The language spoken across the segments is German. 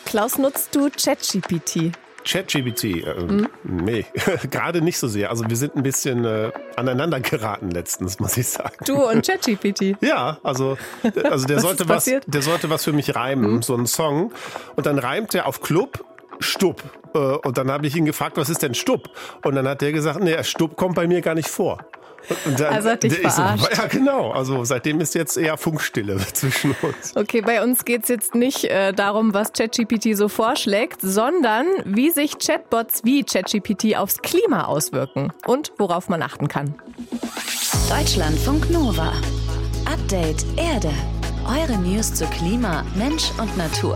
Klaus, nutzt du ChatGPT? ChatGPT? Nee, gerade nicht so sehr. Also wir sind ein bisschen aneinander geraten letztens, muss ich sagen. Du und ChatGPT? Ja, also der sollte was für mich reimen, so ein Song. Und dann reimt er auf Club Stupp. Und dann habe ich ihn gefragt, was ist denn Stupp? Und dann hat der gesagt, nee, Stupp kommt bei mir gar nicht vor. Und dann, also hat dich verarscht. Ja, genau. Also seitdem ist jetzt eher Funkstille zwischen uns. Okay, bei uns geht's jetzt nicht darum, was ChatGPT so vorschlägt, sondern wie sich Chatbots wie ChatGPT aufs Klima auswirken und worauf man achten kann. Deutschlandfunk Nova. Update Erde. Eure News zu Klima, Mensch und Natur.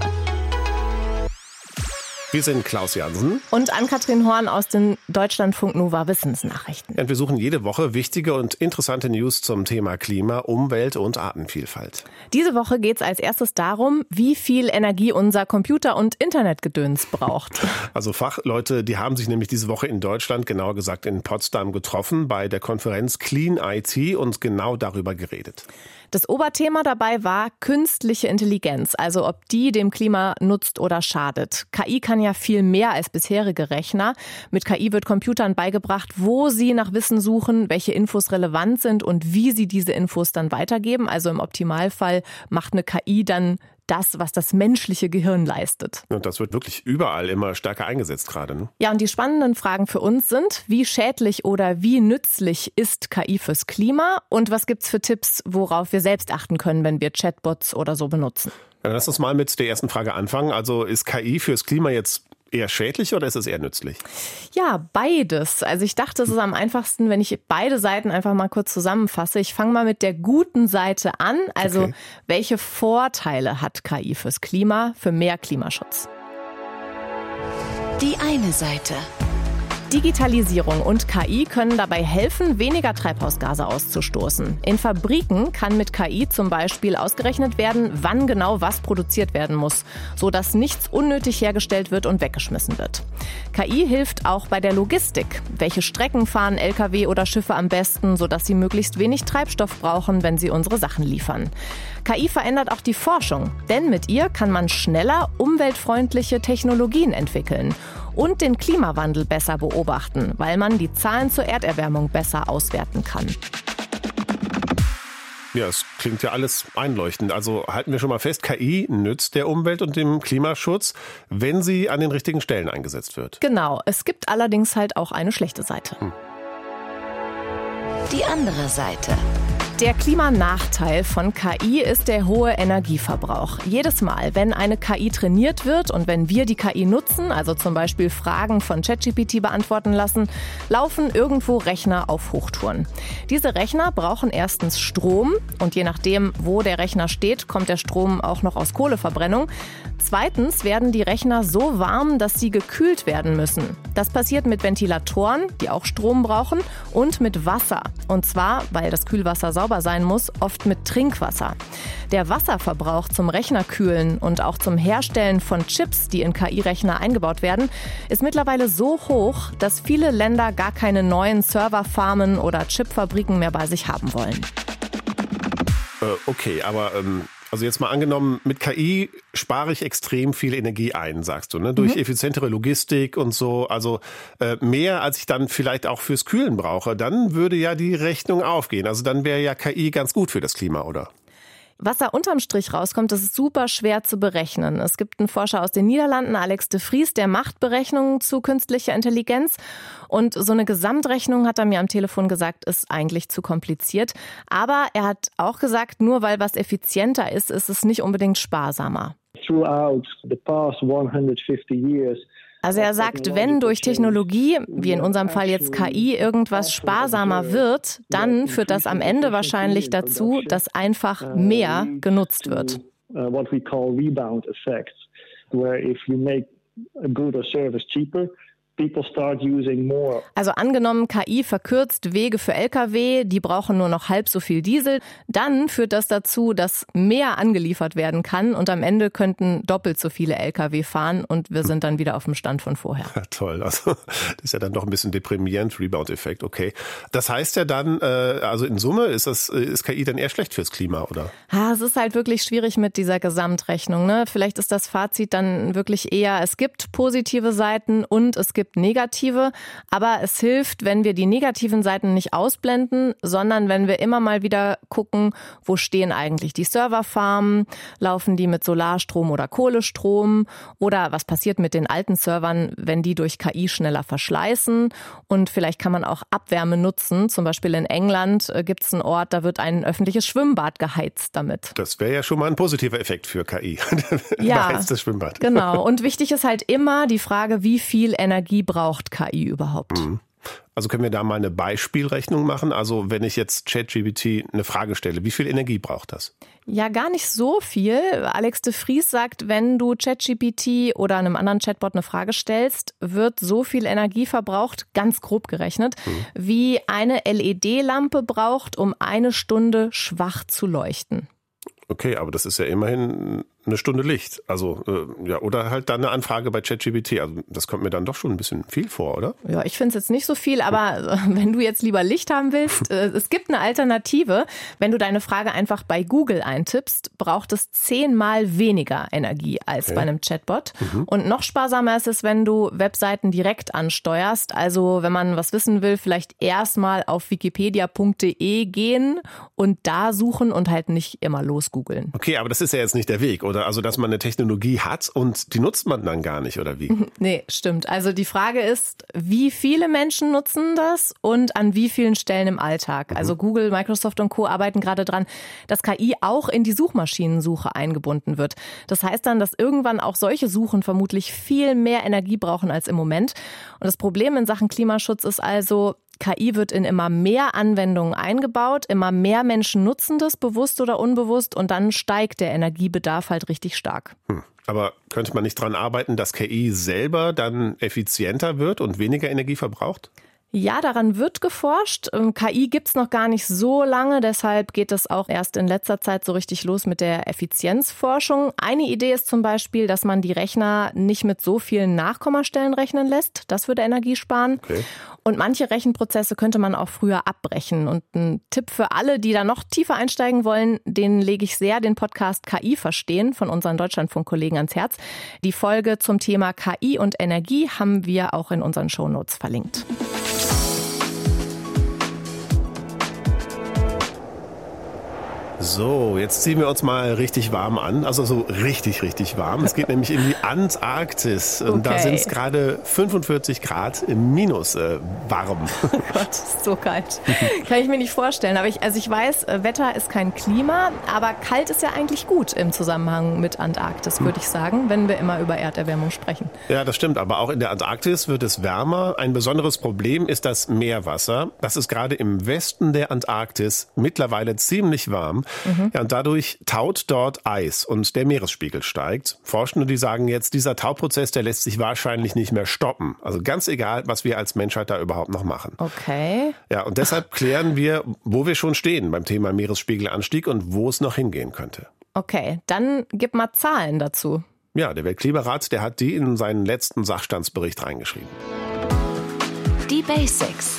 Wir sind Klaus Jansen und Ann-Kathrin Horn aus den Deutschlandfunk Nova Wissensnachrichten. Und wir suchen jede Woche wichtige und interessante News zum Thema Klima, Umwelt und Artenvielfalt. Diese Woche geht es als erstes darum, wie viel Energie unser Computer- und Internetgedöns braucht. Also Fachleute, die haben sich nämlich diese Woche in Deutschland, genauer gesagt in Potsdam, getroffen bei der Konferenz Clean IT und genau darüber geredet. Das Oberthema dabei war künstliche Intelligenz, also ob die dem Klima nutzt oder schadet. KI kann ja viel mehr als bisherige Rechner. Mit KI wird Computern beigebracht, wo sie nach Wissen suchen, welche Infos relevant sind und wie sie diese Infos dann weitergeben. Also im Optimalfall macht eine KI dann das, was das menschliche Gehirn leistet. Und das wird wirklich überall immer stärker eingesetzt gerade, ne? Ja, und die spannenden Fragen für uns sind, wie schädlich oder wie nützlich ist KI fürs Klima? Und was gibt's für Tipps, worauf wir selbst achten können, wenn wir Chatbots oder so benutzen? Dann lass uns mal mit der ersten Frage anfangen. Also ist KI fürs Klima jetzt eher schädlich oder ist es eher nützlich? Ja, beides. Also ich dachte, es ist am einfachsten, wenn ich beide Seiten einfach mal kurz zusammenfasse. Ich fange mal mit der guten Seite an. Also welche Vorteile hat KI fürs Klima, für mehr Klimaschutz? Die eine Seite. Digitalisierung und KI können dabei helfen, weniger Treibhausgase auszustoßen. In Fabriken kann mit KI zum Beispiel ausgerechnet werden, wann genau was produziert werden muss, sodass nichts unnötig hergestellt wird und weggeschmissen wird. KI hilft auch bei der Logistik. Welche Strecken fahren Lkw oder Schiffe am besten, sodass sie möglichst wenig Treibstoff brauchen, wenn sie unsere Sachen liefern. KI verändert auch die Forschung, denn mit ihr kann man schneller umweltfreundliche Technologien entwickeln und den Klimawandel besser beobachten, weil man die Zahlen zur Erderwärmung besser auswerten kann. Ja, es klingt ja alles einleuchtend. Also halten wir schon mal fest, KI nützt der Umwelt und dem Klimaschutz, wenn sie an den richtigen Stellen eingesetzt wird. Genau, es gibt allerdings halt auch eine schlechte Seite. Die andere Seite. Der Klimanachteil von KI ist der hohe Energieverbrauch. Jedes Mal, wenn eine KI trainiert wird und wenn wir die KI nutzen, also zum Beispiel Fragen von ChatGPT beantworten lassen, laufen irgendwo Rechner auf Hochtouren. Diese Rechner brauchen erstens Strom und je nachdem, wo der Rechner steht, kommt der Strom auch noch aus Kohleverbrennung. Zweitens werden die Rechner so warm, dass sie gekühlt werden müssen. Das passiert mit Ventilatoren, die auch Strom brauchen, und mit Wasser. Und zwar, weil das Kühlwasser sauber sein muss, oft mit Trinkwasser. Der Wasserverbrauch zum Rechnerkühlen und auch zum Herstellen von Chips, die in KI-Rechner eingebaut werden, ist mittlerweile so hoch, dass viele Länder gar keine neuen Serverfarmen oder Chipfabriken mehr bei sich haben wollen. Okay, aber also jetzt mal angenommen, mit KI spare ich extrem viel Energie ein, sagst du, ne? Durch effizientere Logistik und so, also mehr, als ich dann vielleicht auch fürs Kühlen brauche. Dann würde ja die Rechnung aufgehen. Also dann wäre ja KI ganz gut für das Klima, oder? Was da unterm Strich rauskommt, das ist super schwer zu berechnen. Es gibt einen Forscher aus den Niederlanden, Alex de Vries, der macht Berechnungen zu künstlicher Intelligenz. Und so eine Gesamtrechnung, hat er mir am Telefon gesagt, ist eigentlich zu kompliziert. Aber er hat auch gesagt, nur weil was effizienter ist, ist es nicht unbedingt sparsamer. Throughout the past 150 years, also er sagt, wenn durch Technologie, wie in unserem Fall jetzt KI, irgendwas sparsamer wird, dann führt das am Ende wahrscheinlich dazu, dass einfach mehr genutzt wird. What we call rebound effects, where if you make a good or service cheaper, people start using more. Also angenommen, KI verkürzt Wege für Lkw, die brauchen nur noch halb so viel Diesel, dann führt das dazu, dass mehr angeliefert werden kann und am Ende könnten doppelt so viele Lkw fahren und wir sind dann wieder auf dem Stand von vorher. Ja, toll, also das ist ja dann doch ein bisschen deprimierend, Rebound-Effekt, okay. Das heißt ja dann, also in Summe ist KI dann eher schlecht fürs Klima, oder? Es ist halt wirklich schwierig mit dieser Gesamtrechnung, ne? Vielleicht ist das Fazit dann wirklich eher, es gibt positive Seiten und es gibt negative, aber es hilft, wenn wir die negativen Seiten nicht ausblenden, sondern wenn wir immer mal wieder gucken, wo stehen eigentlich die Serverfarmen, laufen die mit Solarstrom oder Kohlestrom oder was passiert mit den alten Servern, wenn die durch KI schneller verschleißen und vielleicht kann man auch Abwärme nutzen, zum Beispiel in England gibt es einen Ort, da wird ein öffentliches Schwimmbad geheizt damit. Das wäre ja schon mal ein positiver Effekt für KI. Ja, Beheiztes Schwimmbad. Genau. Und wichtig ist halt immer die Frage, wie viel Energie braucht KI überhaupt? Also können wir da mal eine Beispielrechnung machen? Also wenn ich jetzt ChatGPT eine Frage stelle, wie viel Energie braucht das? Ja, gar nicht so viel. Alex de Vries sagt, wenn du ChatGPT oder einem anderen Chatbot eine Frage stellst, wird so viel Energie verbraucht, ganz grob gerechnet, wie eine LED-Lampe braucht, um 1 Stunde schwach zu leuchten. Okay, aber das ist ja immerhin eine Stunde Licht. Also ja, oder halt dann eine Anfrage bei ChatGPT. Also das kommt mir dann doch schon ein bisschen viel vor, oder? Ja, ich finde es jetzt nicht so viel, aber wenn du jetzt lieber Licht haben willst, es gibt eine Alternative. Wenn du deine Frage einfach bei Google eintippst, braucht es 10-mal weniger Energie als bei einem Chatbot. Und noch sparsamer ist es, wenn du Webseiten direkt ansteuerst. Also wenn man was wissen will, vielleicht erstmal auf wikipedia.de gehen und da suchen und halt nicht immer losgoogeln. Okay, aber das ist ja jetzt nicht der Weg, oder? Also, dass man eine Technologie hat und die nutzt man dann gar nicht, oder wie? Nee, stimmt. Also die Frage ist, wie viele Menschen nutzen das und an wie vielen Stellen im Alltag? Also Google, Microsoft und Co. arbeiten gerade dran, dass KI auch in die Suchmaschinensuche eingebunden wird. Das heißt dann, dass irgendwann auch solche Suchen vermutlich viel mehr Energie brauchen als im Moment. Und das Problem in Sachen Klimaschutz ist also, KI wird in immer mehr Anwendungen eingebaut, immer mehr Menschen nutzen das, bewusst oder unbewusst, und dann steigt der Energiebedarf halt richtig stark. Aber könnte man nicht daran arbeiten, dass KI selber dann effizienter wird und weniger Energie verbraucht? Ja, daran wird geforscht. KI gibt's noch gar nicht so lange, deshalb geht es auch erst in letzter Zeit so richtig los mit der Effizienzforschung. Eine Idee ist zum Beispiel, dass man die Rechner nicht mit so vielen Nachkommastellen rechnen lässt. Das würde Energie sparen. Okay. Und manche Rechenprozesse könnte man auch früher abbrechen. Und ein Tipp für alle, die da noch tiefer einsteigen wollen, denen lege ich sehr den Podcast KI verstehen von unseren Deutschlandfunk-Kollegen ans Herz. Die Folge zum Thema KI und Energie haben wir auch in unseren Shownotes verlinkt. So, jetzt ziehen wir uns mal richtig warm an. Also so richtig, richtig warm. Es geht nämlich in die Antarktis. Und da sind es gerade 45 Grad im Minus warm. Oh Gott, ist so kalt. Kann ich mir nicht vorstellen. Aber ich weiß, Wetter ist kein Klima, aber kalt ist ja eigentlich gut im Zusammenhang mit Antarktis, würde ich sagen, wenn wir immer über Erderwärmung sprechen. Ja, das stimmt. Aber auch in der Antarktis wird es wärmer. Ein besonderes Problem ist das Meerwasser. Das ist gerade im Westen der Antarktis mittlerweile ziemlich warm. Ja, und dadurch taut dort Eis und der Meeresspiegel steigt. Forschende, die sagen jetzt, dieser Tauprozess, der lässt sich wahrscheinlich nicht mehr stoppen. Also ganz egal, was wir als Menschheit da überhaupt noch machen. Okay. Ja, und deshalb klären wir, wo wir schon stehen beim Thema Meeresspiegelanstieg und wo es noch hingehen könnte. Okay, dann gib mal Zahlen dazu. Ja, der Weltklimarat, der hat die in seinen letzten Sachstandsbericht reingeschrieben. Die Basics.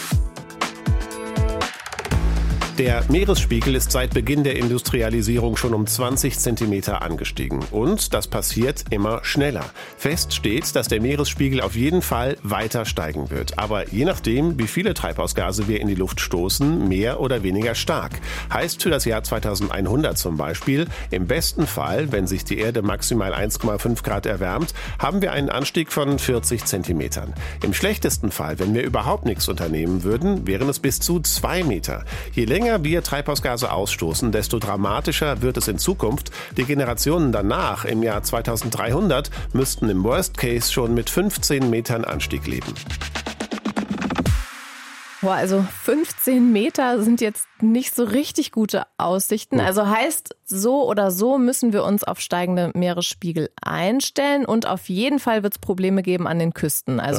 Der Meeresspiegel ist seit Beginn der Industrialisierung schon um 20 Zentimeter angestiegen. Und das passiert immer schneller. Fest steht, dass der Meeresspiegel auf jeden Fall weiter steigen wird. Aber je nachdem, wie viele Treibhausgase wir in die Luft stoßen, mehr oder weniger stark. Heißt für das Jahr 2100 zum Beispiel, im besten Fall, wenn sich die Erde maximal 1,5 Grad erwärmt, haben wir einen Anstieg von 40 Zentimetern. Im schlechtesten Fall, wenn wir überhaupt nichts unternehmen würden, wären es bis zu 2 Meter. Je länger wir Treibhausgase ausstoßen, desto dramatischer wird es in Zukunft. Die Generationen danach, im Jahr 2300, müssten im Worst Case schon mit 15 Metern Anstieg leben. Boah, also 15 Meter sind jetzt nicht so richtig gute Aussichten. Also heißt, so oder so müssen wir uns auf steigende Meeresspiegel einstellen und auf jeden Fall wird es Probleme geben an den Küsten. Also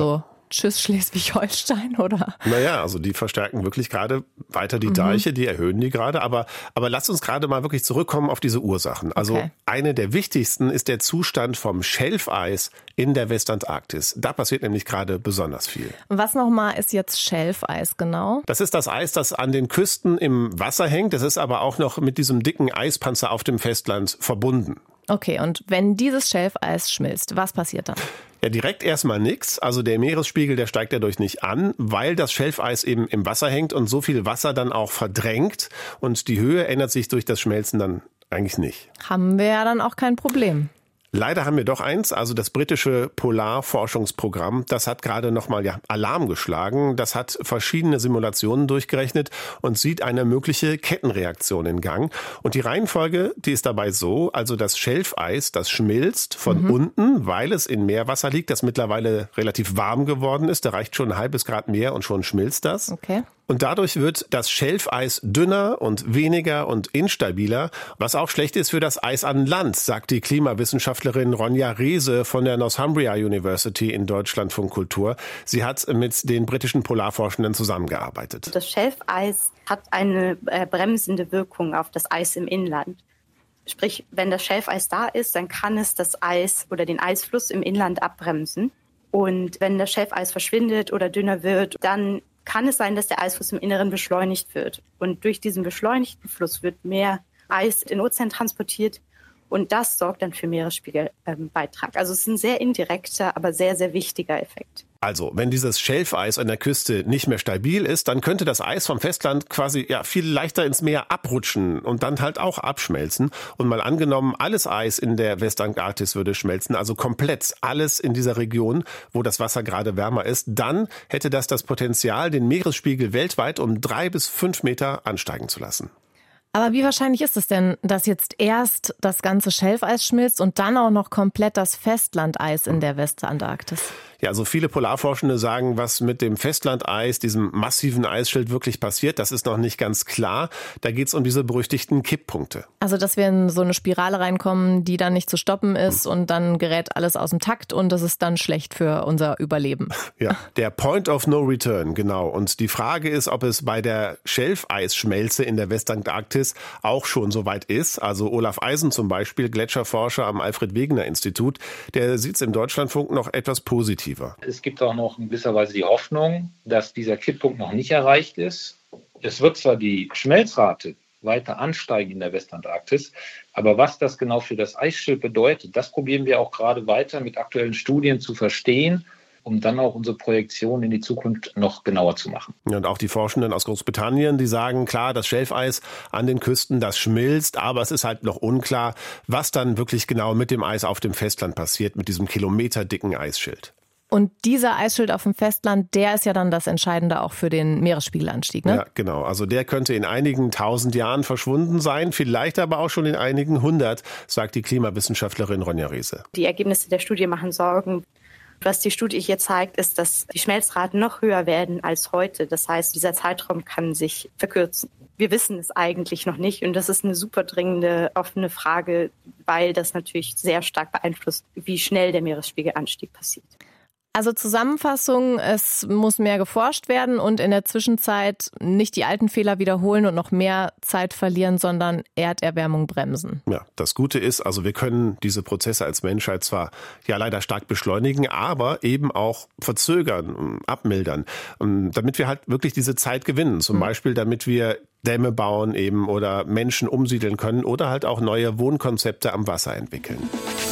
tschüss Schleswig-Holstein, oder? Naja, also die verstärken wirklich gerade weiter die Deiche, die erhöhen die gerade. Aber lasst uns gerade mal wirklich zurückkommen auf diese Ursachen. Also eine der wichtigsten ist der Zustand vom Schelfeis in der Westantarktis. Da passiert nämlich gerade besonders viel. Was nochmal ist jetzt Schelfeis genau? Das ist das Eis, das an den Küsten im Wasser hängt. Das ist aber auch noch mit diesem dicken Eispanzer auf dem Festland verbunden. Okay, und wenn dieses Schelfeis schmilzt, was passiert dann? Ja, direkt erstmal nichts. Also der Meeresspiegel, der steigt dadurch nicht an, weil das Schelfeis eben im Wasser hängt und so viel Wasser dann auch verdrängt. Und die Höhe ändert sich durch das Schmelzen dann eigentlich nicht. Haben wir ja dann auch kein Problem. Leider haben wir doch eins, also das britische Polarforschungsprogramm, das hat gerade nochmal Alarm geschlagen. Das hat verschiedene Simulationen durchgerechnet und sieht eine mögliche Kettenreaktion in Gang. Und die Reihenfolge, die ist dabei so, also das Schelfeis, das schmilzt von unten, weil es in Meerwasser liegt, das mittlerweile relativ warm geworden ist. Da reicht schon ein halbes Grad mehr und schon schmilzt das. Okay. Und dadurch wird das Schelfeis dünner und weniger und instabiler, was auch schlecht ist für das Eis an Land, sagt die Klimawissenschaftlerin Ronja Reese von der Northumbria University in Deutschlandfunk Kultur. Sie hat mit den britischen Polarforschenden zusammengearbeitet. Das Schelfeis hat eine bremsende Wirkung auf das Eis im Inland. Sprich, wenn das Schelfeis da ist, dann kann es das Eis oder den Eisfluss im Inland abbremsen. Und wenn das Schelfeis verschwindet oder dünner wird, dann kann es sein, dass der Eisfluss im Inneren beschleunigt wird. Und durch diesen beschleunigten Fluss wird mehr Eis in den Ozean transportiert und das sorgt dann für Meeresspiegelbeitrag. Also es ist ein sehr indirekter, aber sehr, sehr wichtiger Effekt. Also, wenn dieses Schelfeis an der Küste nicht mehr stabil ist, dann könnte das Eis vom Festland quasi viel leichter ins Meer abrutschen und dann halt auch abschmelzen. Und mal angenommen, alles Eis in der Westantarktis würde schmelzen, also komplett alles in dieser Region, wo das Wasser gerade wärmer ist, dann hätte das Potenzial, den Meeresspiegel weltweit um 3 bis 5 Meter ansteigen zu lassen. Aber wie wahrscheinlich ist es denn, dass jetzt erst das ganze Schelfeis schmilzt und dann auch noch komplett das Festlandeis in der Westantarktis? Ja, also viele Polarforschende sagen, was mit dem Festlandeis, diesem massiven Eisschild wirklich passiert, das ist noch nicht ganz klar. Da geht es um diese berüchtigten Kipppunkte. Also, dass wir in so eine Spirale reinkommen, die dann nicht zu stoppen ist und dann gerät alles aus dem Takt und das ist dann schlecht für unser Überleben. Ja, der Point of No Return, genau. Und die Frage ist, ob es bei der Schelfeisschmelze in der Westantarktis auch schon so weit ist. Also Olaf Eisen zum Beispiel, Gletscherforscher am Alfred-Wegener-Institut, der sieht es im Deutschlandfunk noch etwas positiver. Es gibt auch noch in gewisser Weise die Hoffnung, dass dieser Kipppunkt noch nicht erreicht ist. Es wird zwar die Schmelzrate weiter ansteigen in der Westantarktis, aber was das genau für das Eisschild bedeutet, das probieren wir auch gerade weiter mit aktuellen Studien zu verstehen, um dann auch unsere Projektion in die Zukunft noch genauer zu machen. Ja, und auch die Forschenden aus Großbritannien, die sagen, klar, das Schelfeis an den Küsten, das schmilzt, aber es ist halt noch unklar, was dann wirklich genau mit dem Eis auf dem Festland passiert, mit diesem kilometerdicken Eisschild. Und dieser Eisschild auf dem Festland, der ist ja dann das Entscheidende auch für den Meeresspiegelanstieg, ne? Ja, genau. Also der könnte in einigen 1000 Jahren verschwunden sein, vielleicht aber auch schon in einigen 100, sagt die Klimawissenschaftlerin Ronja Reese. Die Ergebnisse der Studie machen Sorgen. Was die Studie hier zeigt, ist, dass die Schmelzraten noch höher werden als heute. Das heißt, dieser Zeitraum kann sich verkürzen. Wir wissen es eigentlich noch nicht und das ist eine super dringende, offene Frage, weil das natürlich sehr stark beeinflusst, wie schnell der Meeresspiegelanstieg passiert. Also Zusammenfassung, es muss mehr geforscht werden und in der Zwischenzeit nicht die alten Fehler wiederholen und noch mehr Zeit verlieren, sondern Erderwärmung bremsen. Ja, das Gute ist, also wir können diese Prozesse als Menschheit zwar leider stark beschleunigen, aber eben auch verzögern, abmildern, damit wir halt wirklich diese Zeit gewinnen. Zum Beispiel, damit wir Dämme bauen eben oder Menschen umsiedeln können oder halt auch neue Wohnkonzepte am Wasser entwickeln.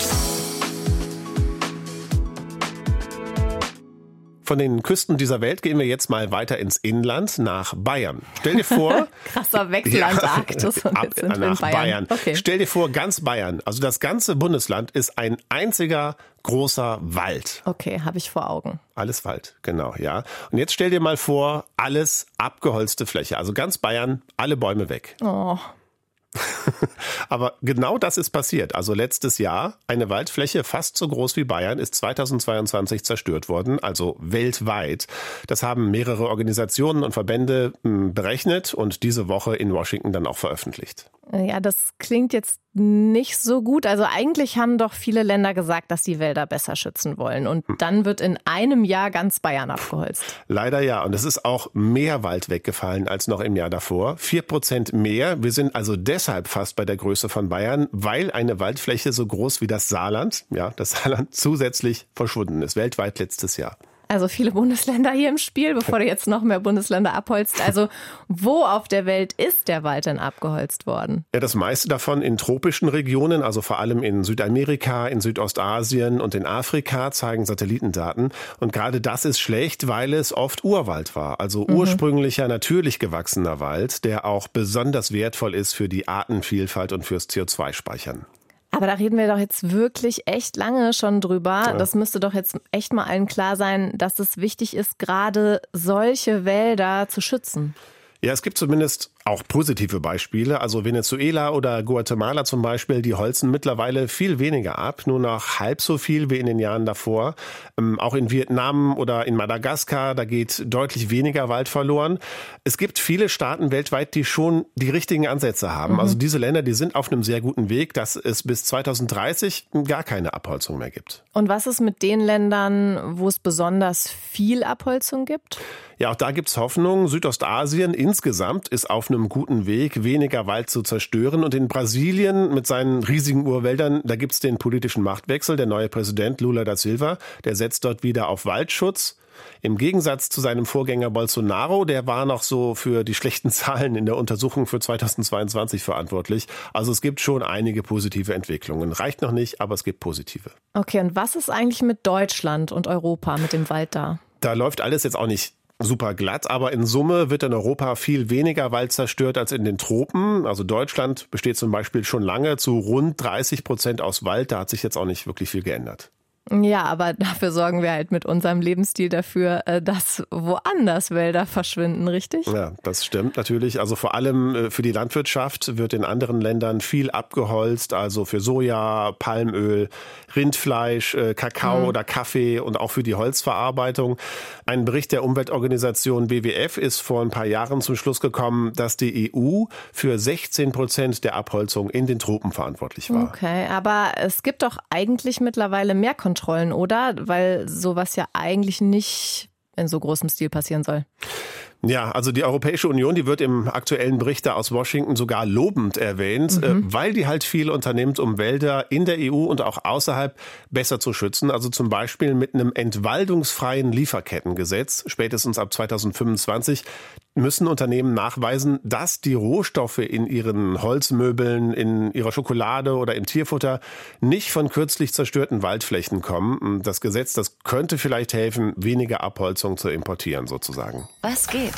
Von den Küsten dieser Welt gehen wir jetzt mal weiter ins Inland, nach Bayern. Stell dir vor... Krasser Wechsel Antarktis und jetzt sind wir in Bayern. Okay. Stell dir vor, ganz Bayern, also das ganze Bundesland ist ein einziger großer Wald. Okay, habe ich vor Augen. Alles Wald, genau, ja. Und jetzt stell dir mal vor, alles abgeholzte Fläche, also ganz Bayern, alle Bäume weg. Oh. Aber genau das ist passiert. Also letztes Jahr, eine Waldfläche fast so groß wie Bayern ist 2022 zerstört worden, also weltweit. Das haben mehrere Organisationen und Verbände berechnet und diese Woche in Washington dann auch veröffentlicht. Ja, das klingt jetzt nicht so gut. Also eigentlich haben doch viele Länder gesagt, dass sie Wälder besser schützen wollen. Und dann wird in einem Jahr ganz Bayern abgeholzt. Leider ja. Und es ist auch mehr Wald weggefallen als noch im Jahr davor. 4% mehr. Wir sind also deshalb fast bei der Größe von Bayern, weil eine Waldfläche so groß wie das Saarland, zusätzlich verschwunden ist. Weltweit letztes Jahr. Also viele Bundesländer hier im Spiel, bevor du jetzt noch mehr Bundesländer abholzt. Also wo auf der Welt ist der Wald denn abgeholzt worden? Ja, das meiste davon in tropischen Regionen, also vor allem in Südamerika, in Südostasien und in Afrika, zeigen Satellitendaten. Und gerade das ist schlecht, weil es oft Urwald war. Also ursprünglicher, natürlich gewachsener Wald, der auch besonders wertvoll ist für die Artenvielfalt und fürs CO2-Speichern. Aber da reden wir doch jetzt wirklich echt lange schon drüber. Ja. Das müsste doch jetzt echt mal allen klar sein, dass es wichtig ist, gerade solche Wälder zu schützen. Ja, es gibt zumindest auch positive Beispiele. Also Venezuela oder Guatemala zum Beispiel, die holzen mittlerweile viel weniger ab, nur noch halb so viel wie in den Jahren davor. Auch in Vietnam oder in Madagaskar, da geht deutlich weniger Wald verloren. Es gibt viele Staaten weltweit, die schon die richtigen Ansätze haben. Also diese Länder, die sind auf einem sehr guten Weg, dass es bis 2030 gar keine Abholzung mehr gibt. Und was ist mit den Ländern, wo es besonders viel Abholzung gibt? Ja, auch da gibt's Hoffnung. Südostasien insgesamt ist auf einem guten Weg, weniger Wald zu zerstören. Und in Brasilien mit seinen riesigen Urwäldern, da gibt's den politischen Machtwechsel. Der neue Präsident Lula da Silva, der setzt dort wieder auf Waldschutz. Im Gegensatz zu seinem Vorgänger Bolsonaro, der war noch so für die schlechten Zahlen in der Untersuchung für 2022 verantwortlich. Also es gibt schon einige positive Entwicklungen. Reicht noch nicht, aber es gibt positive. Okay, und was ist eigentlich mit Deutschland und Europa, mit dem Wald da? Da läuft alles jetzt auch nicht super glatt, aber in Summe wird in Europa viel weniger Wald zerstört als in den Tropen. Also Deutschland besteht zum Beispiel schon lange zu rund 30% aus Wald. Da hat sich jetzt auch nicht wirklich viel geändert. Ja, aber dafür sorgen wir halt mit unserem Lebensstil dafür, dass woanders Wälder verschwinden, richtig? Ja, das stimmt natürlich. Also vor allem für die Landwirtschaft wird in anderen Ländern viel abgeholzt. Also für Soja, Palmöl, Rindfleisch, Kakao oder Kaffee und auch für die Holzverarbeitung. Ein Bericht der Umweltorganisation WWF ist vor ein paar Jahren zum Schluss gekommen, dass die EU für 16% der Abholzung in den Tropen verantwortlich war. Okay, aber es gibt doch eigentlich mittlerweile mehr Kontrollen, oder? Weil sowas ja eigentlich nicht in so großem Stil passieren soll. Ja, also die Europäische Union, die wird im aktuellen Bericht da aus Washington sogar lobend erwähnt, weil die halt viel unternimmt, um Wälder in der EU und auch außerhalb besser zu schützen. Also zum Beispiel mit einem entwaldungsfreien Lieferkettengesetz, spätestens ab 2025, müssen Unternehmen nachweisen, dass die Rohstoffe in ihren Holzmöbeln, in ihrer Schokolade oder im Tierfutter nicht von kürzlich zerstörten Waldflächen kommen. Das Gesetz, das könnte vielleicht helfen, weniger Abholzung zu importieren sozusagen. Was geht?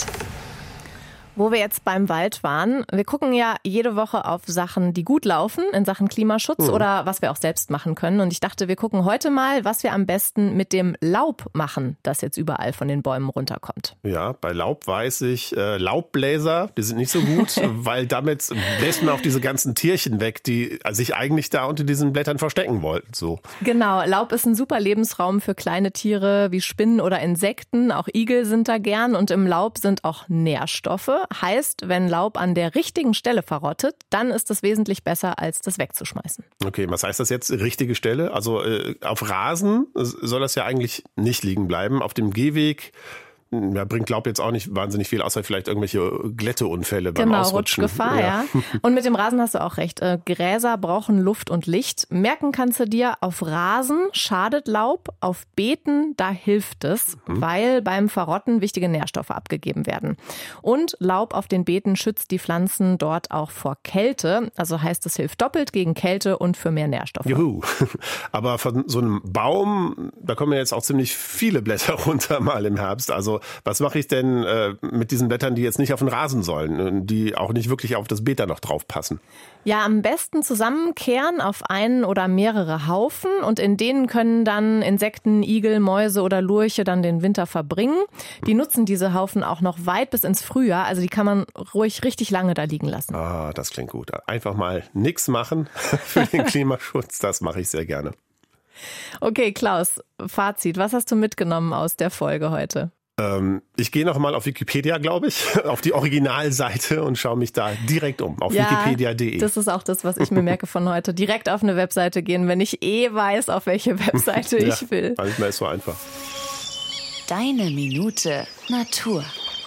Wo wir jetzt beim Wald waren, wir gucken ja jede Woche auf Sachen, die gut laufen in Sachen Klimaschutz oder was wir auch selbst machen können. Und ich dachte, wir gucken heute mal, was wir am besten mit dem Laub machen, das jetzt überall von den Bäumen runterkommt. Ja, bei Laub weiß ich, Laubbläser, die sind nicht so gut, weil damit bläst man auch diese ganzen Tierchen weg, die sich eigentlich da unter diesen Blättern verstecken wollten. So. Genau, Laub ist ein super Lebensraum für kleine Tiere wie Spinnen oder Insekten. Auch Igel sind da gern und im Laub sind auch Nährstoffe. Heißt, wenn Laub an der richtigen Stelle verrottet, dann ist es wesentlich besser, als das wegzuschmeißen. Okay, was heißt das jetzt, richtige Stelle? Also auf Rasen soll das ja eigentlich nicht liegen bleiben. Auf dem Gehweg bringt Laub jetzt auch nicht wahnsinnig viel, außer vielleicht irgendwelche Glätteunfälle beim Ausrutschen. Rutschgefahr, ja. Und mit dem Rasen hast du auch recht. Gräser brauchen Luft und Licht. Merken kannst du dir, auf Rasen schadet Laub, auf Beeten, da hilft es, weil beim Verrotten wichtige Nährstoffe abgegeben werden. Und Laub auf den Beeten schützt die Pflanzen dort auch vor Kälte. Also heißt, es hilft doppelt gegen Kälte und für mehr Nährstoffe. Juhu. Aber von so einem Baum, da kommen ja jetzt auch ziemlich viele Blätter runter mal im Herbst. Also was mache ich denn mit diesen Blättern, die jetzt nicht auf den Rasen sollen, die auch nicht wirklich auf das Beet da noch drauf passen? Ja, am besten zusammenkehren auf einen oder mehrere Haufen und in denen können dann Insekten, Igel, Mäuse oder Lurche dann den Winter verbringen. Die nutzen diese Haufen auch noch weit bis ins Frühjahr, also die kann man ruhig richtig lange da liegen lassen. Ah, das klingt gut. Einfach mal nichts machen für den Klimaschutz, das mache ich sehr gerne. Okay, Klaus, Fazit, was hast du mitgenommen aus der Folge heute? Ich gehe noch mal auf Wikipedia, glaube ich, auf die Originalseite und schaue mich da direkt um, auf wikipedia.de. Das ist auch das, was ich mir merke von heute. Direkt auf eine Webseite gehen, wenn ich weiß, auf welche Webseite ich will. Manchmal ist so einfach. Deine Minute Natur.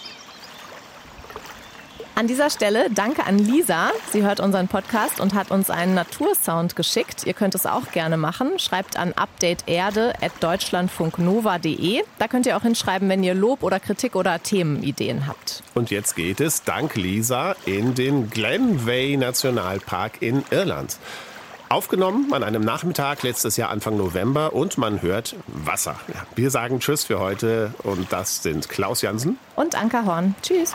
An dieser Stelle danke an Lisa. Sie hört unseren Podcast und hat uns einen Natursound geschickt. Ihr könnt es auch gerne machen. Schreibt an updateerde@deutschlandfunknova.de. Da könnt ihr auch hinschreiben, wenn ihr Lob oder Kritik oder Themenideen habt. Und jetzt geht es, dank Lisa, in den Glenveigh Nationalpark in Irland. Aufgenommen an einem Nachmittag letztes Jahr Anfang November und man hört Wasser. Ja, wir sagen Tschüss für heute und das sind Klaus Jansen und Anka Horn. Tschüss.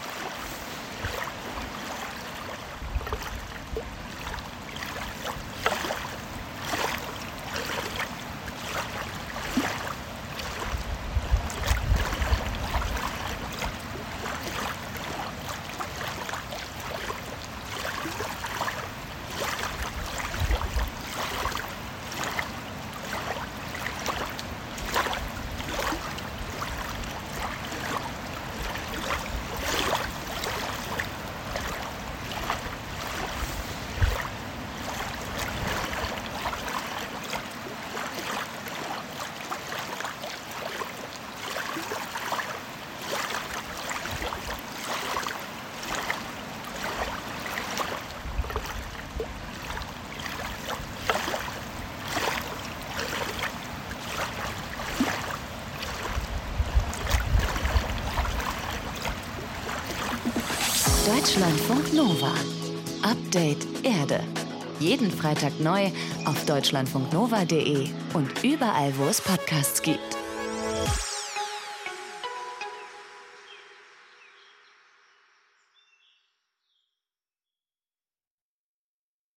Deutschlandfunk Nova. Update Erde. Jeden Freitag neu auf deutschlandfunknova.de und überall, wo es Podcasts gibt.